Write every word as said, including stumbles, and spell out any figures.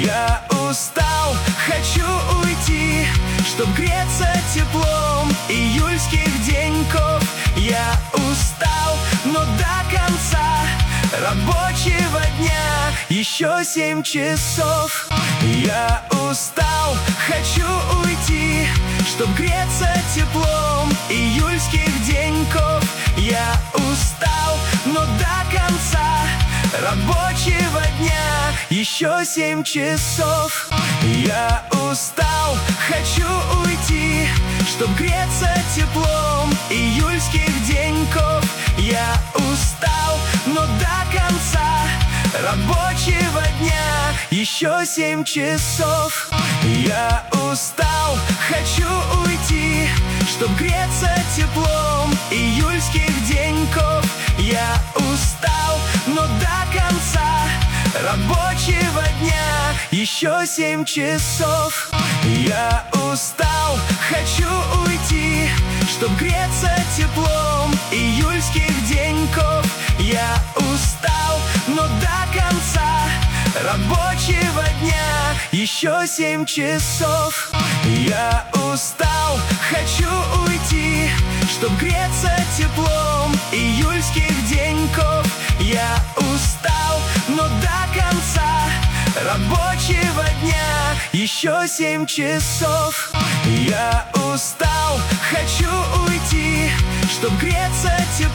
Я устал, хочу уйти, чтоб греться теплом июльских деньков. Я устал, но до конца рабочего дня еще семь часов. Я устал, хочу уйти, чтоб греться теплом июльских деньков. Я устал, но до конца рабочего дня еще семь часов. Я устал, хочу уйти, чтоб греться теплом июльских деньков. Я устал, но до конца рабочего дня еще семь часов. Я устал, хочу уйти, чтоб греться теплом июльских деньков. Я устал, но до конца рабочего дня еще семь часов. Я устал, хочу уйти, чтоб греться теплом июльских деньков. Я устал, но до конца рабочего дня еще семь часов. Я устал, хочу уйти, чтоб греться теплом июльских деньков. Я устал, но до конца рабочего дня еще семь часов. Я устал, хочу уйти, чтоб греться теплом